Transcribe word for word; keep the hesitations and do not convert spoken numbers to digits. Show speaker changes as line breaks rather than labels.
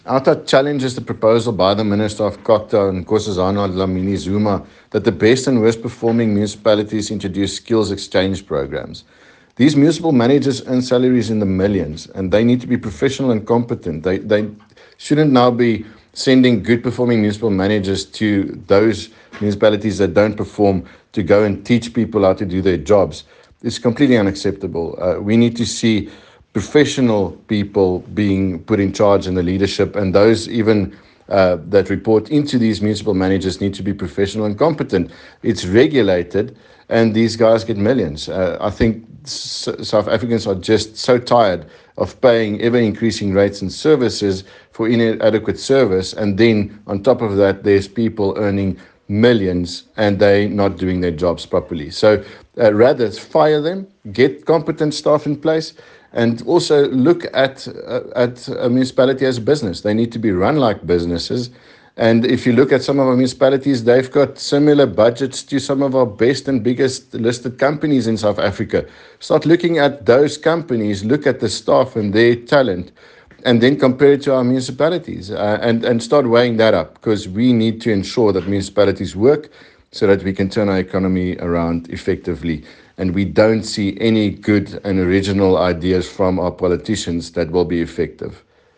OUTA challenges the proposal by the Minister of Kokta and Nkosazana Dlamini Zuma that the best and worst performing municipalities introduce skills exchange programs. These municipal managers earn salaries in the millions, and they need to be professional and competent. They, they shouldn't now be sending good performing municipal managers to those municipalities that don't perform to go and teach people how to do their jobs. It's completely unacceptable. Uh, we need to see professional people being put in charge in the leadership, and those even uh, that report into these municipal managers need to be professional and competent. It's regulated, and these guys get millions. Uh, I think S- South Africans are just so tired of paying ever increasing rates and services for inadequate service, and then on top of that, there's people earning millions and they not doing their jobs properly. So uh, rather fire them, get competent staff in place, and also look at uh, at a municipality as a business. They need to be run like businesses. And if you look at some of our municipalities, they've got similar budgets to some of our best and biggest listed companies in South Africa. Start looking at those companies, look at the staff and their talent, and then compare it to our municipalities, uh, and, and start weighing that up, because we need to ensure that municipalities work so that we can turn our economy around effectively. And we don't see any good and original ideas from our politicians that will be effective.